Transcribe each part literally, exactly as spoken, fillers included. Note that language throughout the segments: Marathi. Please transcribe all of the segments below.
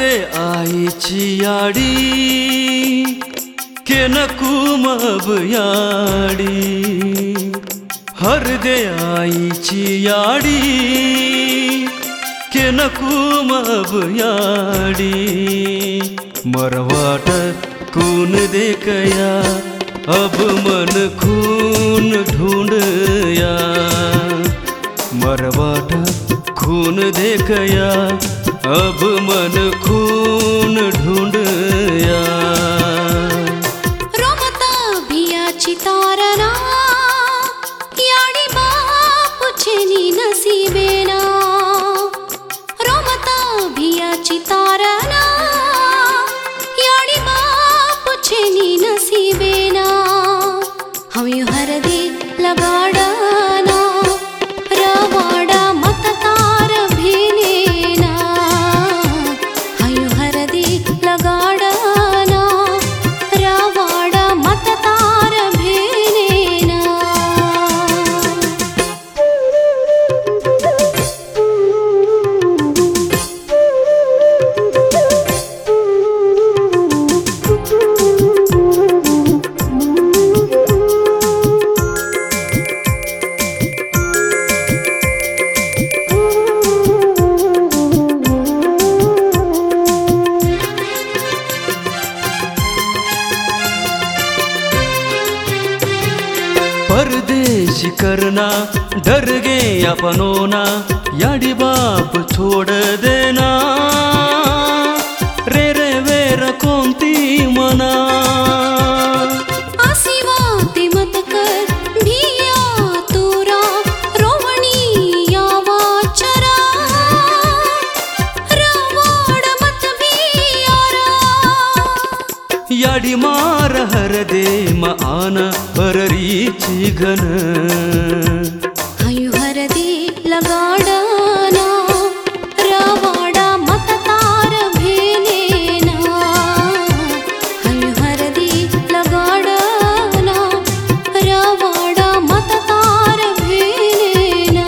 हरदे आईची याडी के नकुमब याडी हरदे आईची याडी के नकुमब याडी मरवाट कून देखया अब मन खून ढूंढया मरवाट खून देखया अब मन खून ढूंढया रोमता भियाची तारणा याडी बापूचेनी नसीबेना रोमता भियाची तारणा याडी बापूचेनी नसीबेना हवी हरदे लगाडाना रवाडा मततार भेनेना हवी हरदे लगाडाना रवाडा मततार भेनेना परदेशी करना डर गे अपनोना याडी बाप छोड़ देना रे रे वेर कोणती मना आसिवाते मत कर भिया तुरा रोवणी यावा चरा रवाड मत भियारा याडी मार हरदे म आन हररीची घन हयु हरदे लगाडाना रवाडा मततार भेनेना हयु हरदे लगाडाना रवाडा मततार भेनेना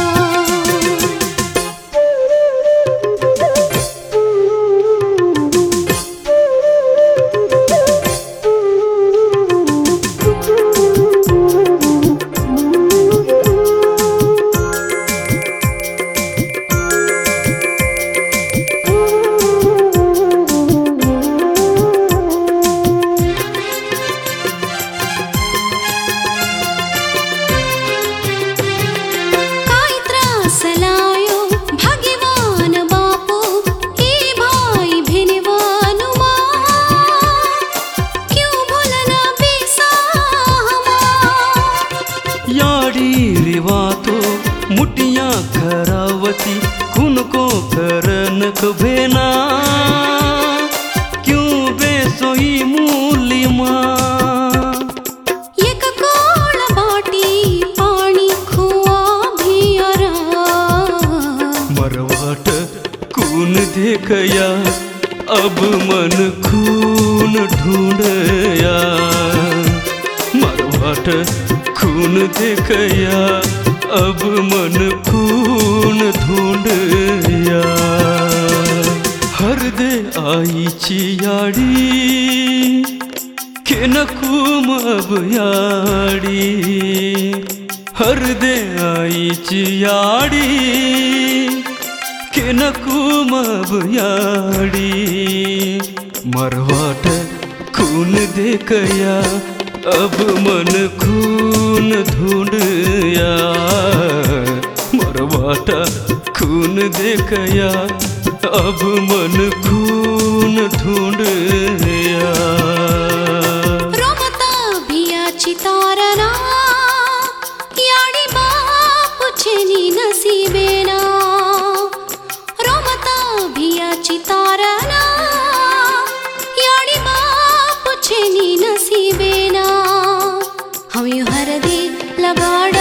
रिवातो मुटिया खरावती कुनको करनक भेना क्यों बेसोई मूली माँ एक कोळ बाटी पाणी खुआ भियारा मरवाट कून देखया अब मन खून ढूंढया मरवाट खून देखया अब मन खून ढूंढया हरदे आईची याडी के नकुमब याडी हरदे आईची याडी के नकुमब याडी मरवाट खून देखया अब मन खून ढूंढया मरवाटा खून देखया अब मन खून ढूंढया रोमता भियाची तारणा याडी बापूचेनी नसीबेना रोमता भियाची तारणा याडी बापूचेनी नसीबेना हवी हरदे लगाड